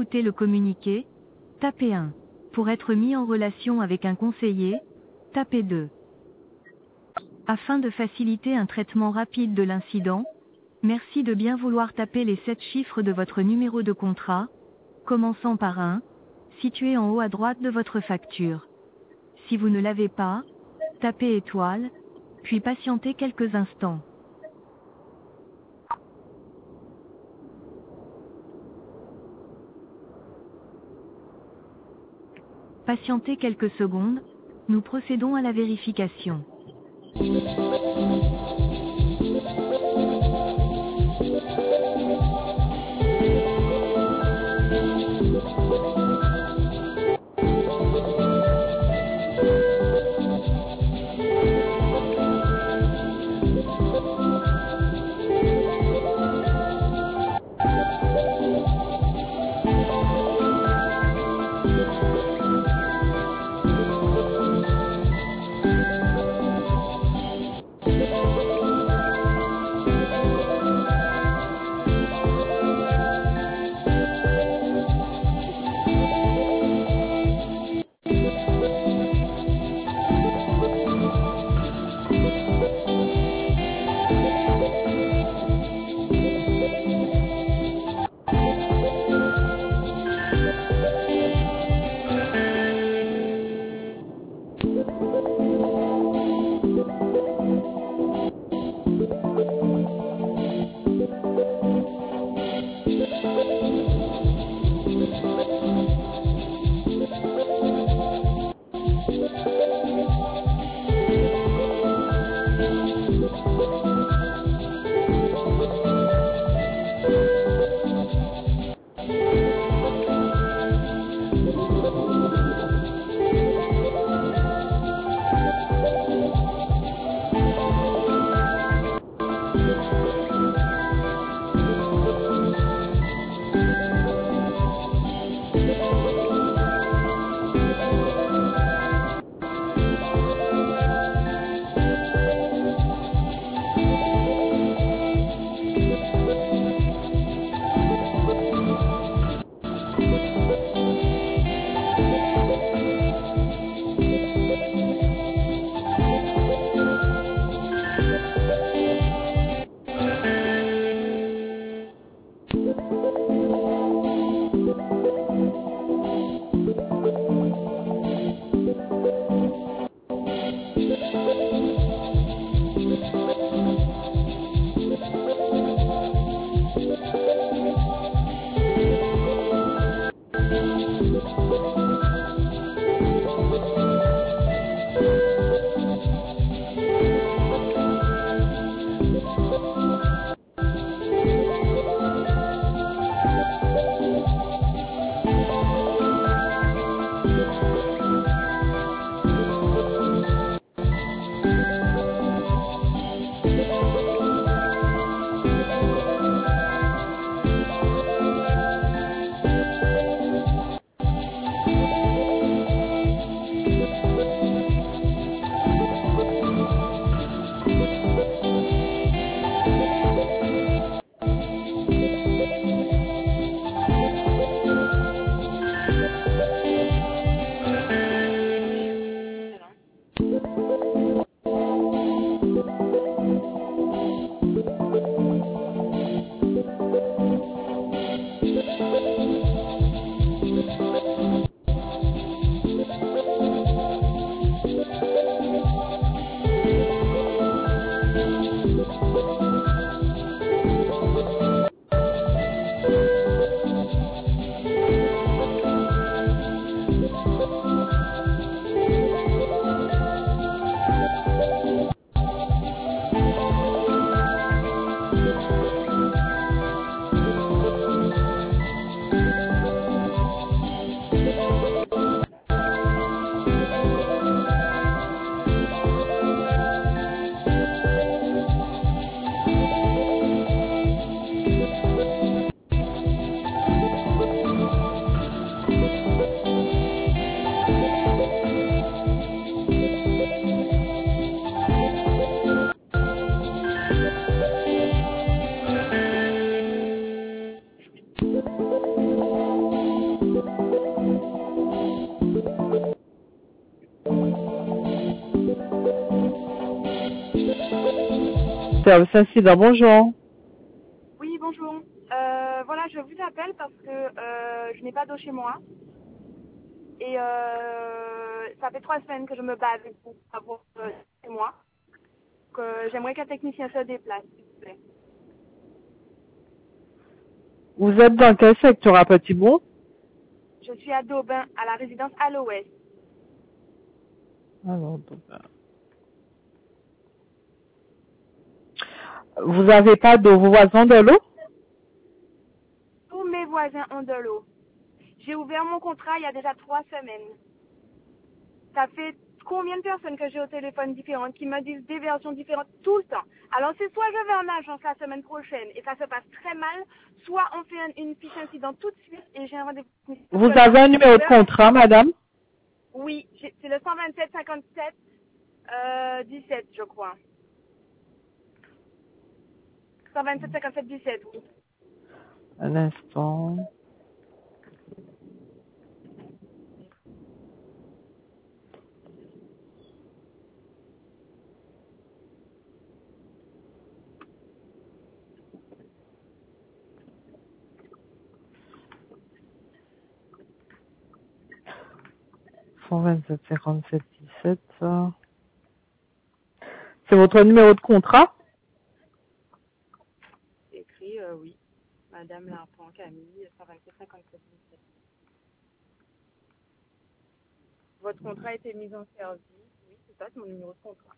souhaitez le communiquer, tapez 1. Pour être mis en relation avec un conseiller, tapez 2. Afin de faciliter un traitement rapide de l'incident, merci de bien vouloir taper les 7 chiffres de votre numéro de contrat, commençant par 1, situé en haut à droite de votre facture. Si vous ne l'avez pas, tapez étoile, puis patientez quelques instants. Patientez quelques secondes, nous procédons à la vérification. service incident, bonjour. Oui, bonjour. Voilà, je vous appelle parce que je n'ai pas d'eau chez moi. Et ça fait 3 semaines que je me bats avec vous pour avoir chez moi. J'aimerais qu'un technicien se déplace, s'il vous plaît. Vous êtes dans quel secteur à Petit-Bourg? Je suis à Daubin, à la résidence à l'Ouest. Alors, vous n'avez pas d'eau, vos voisins de l'eau? Tous mes voisins ont de l'eau. J'ai ouvert mon contrat il y a déjà 3 semaines. Ça fait combien de personnes que j'ai au téléphone différentes qui me disent des versions différentes tout le temps. Alors c'est soit je vais en agence la semaine prochaine et ça se passe très mal, soit on fait une fiche incident tout de suite et j'ai un rendez-vous. Vous avez un numéro de contrat, madame? Oui, c'est le 127 57 17, je crois. 127 57 17, oui. Un instant. (127 57 17). C'est votre numéro de contrat? C'est écrit, oui. Madame Larpent, Camille, 127 57 17. Votre contrat a été mis en service. Oui, c'est ça, c'est mon numéro de contrat.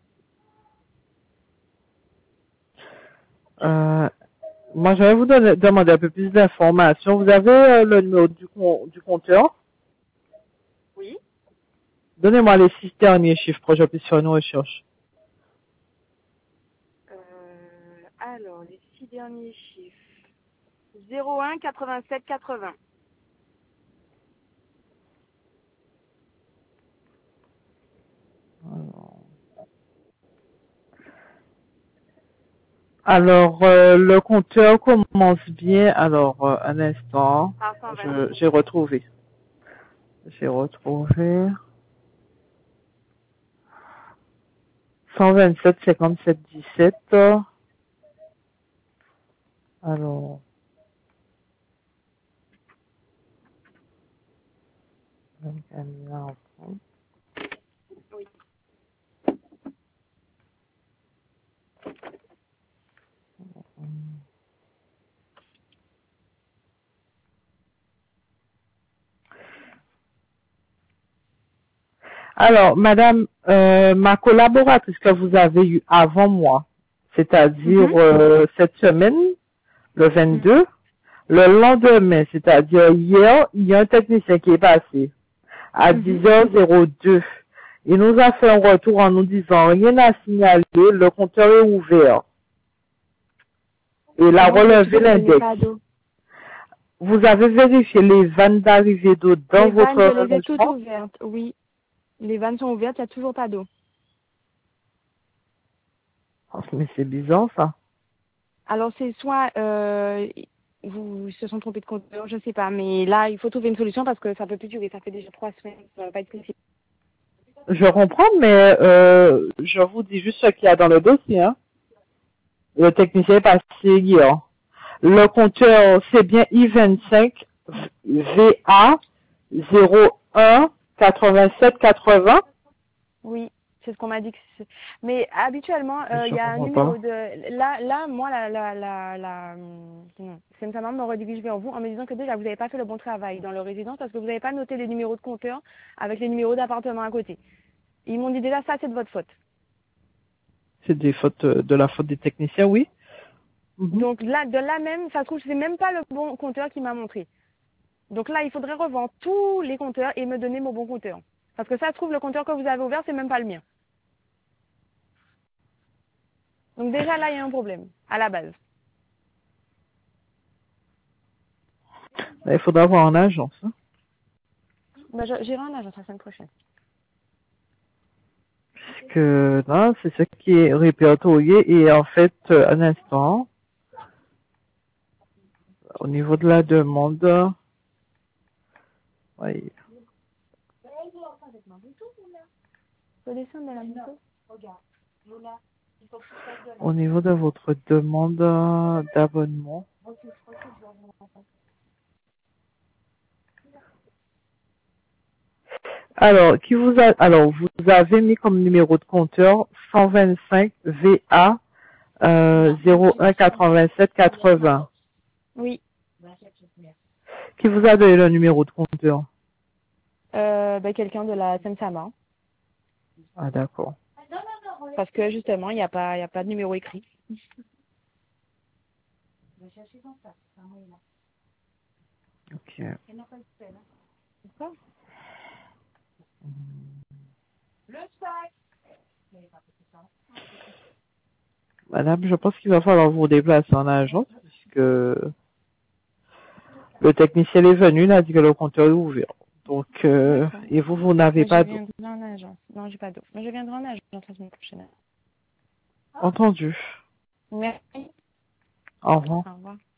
Moi, je vais vous demander un peu plus d'informations. Vous avez le numéro du compteur? Oui. Donnez-moi les 6 derniers chiffres pour que je puisse faire une recherche. Alors, les 6 derniers chiffres. 01 87 80. Alors, le compteur commence bien. Alors, un instant. Ah, 127. J'ai retrouvé. 127 57 17. Alors, Oui. alors, madame, ma collaboratrice que vous avez eue avant moi, c'est-à-dire cette semaine, le 22, le lendemain, c'est-à-dire hier, il y a un technicien qui est passé à 10h02. Il nous a fait un retour en nous disant rien à signaler, le compteur est ouvert. Et il a relevé l'index. Vous avez vérifié les vannes d'arrivée d'eau dans votre vannes, je les ai toutes logement? ouvertes, oui. Les vannes sont ouvertes, il n'y a toujours pas d'eau. Oh, mais c'est bizarre, ça. Alors, c'est soit ils se sont trompés de compteur, je ne sais pas. Mais là, il faut trouver une solution parce que ça ne peut plus durer. Ça fait déjà 3 semaines. Ça ne va pas être possible. Je comprends, mais je vous dis juste ce qu'il y a dans le dossier. Hein. Le technicien est passé hier. Le compteur, c'est bien I25 VA 01 87 80. Oui, c'est ce qu'on m'a dit. Mais habituellement, il y a un numéro de... Là, moi, c'est ma maman me redirige vers vous en me disant que déjà, vous n'avez pas fait le bon travail dans leur résidence parce que vous n'avez pas noté les numéros de compteur avec les numéros d'appartement à côté. Ils m'ont dit déjà, ça, c'est de votre faute. C'est des fautes, de la faute des techniciens, oui. Donc là, de là même, ça se trouve, c'est même pas le bon compteur qui m'a montré. Donc là, il faudrait revendre tous les compteurs et me donner mon bon compteur. Parce que ça se trouve, le compteur que vous avez ouvert, c'est même pas le mien. Donc déjà, là, il y a un problème, à la base. Il faudra voir en agence. Hein. Ben, j'irai en agence la semaine prochaine. Que là, c'est ce qui est répertorié et en fait, un instant, au niveau de la demande, oui. Je peux descendre de la moto? Regarde, Au niveau de votre demande d'abonnement. Alors, vous avez mis comme numéro de compteur 125 VA 01 87 80. Oui. Qui vous a donné le numéro de compteur? Quelqu'un de la Seine-Saint-Marc. Ah, d'accord. Parce que justement, il n'y a pas de numéro écrit. Ok. D'accord. Madame, je pense qu'il va falloir vous déplacer en agence puisque le technicien est venu, il a dit que le compteur est ouvert. Donc, et vous n'avez pas Je d'eau. viendrai en agence. Non, j'ai pas d'eau. Mais je viendrai en agence la semaine prochaine. Entendu. Merci. Au revoir. Au revoir.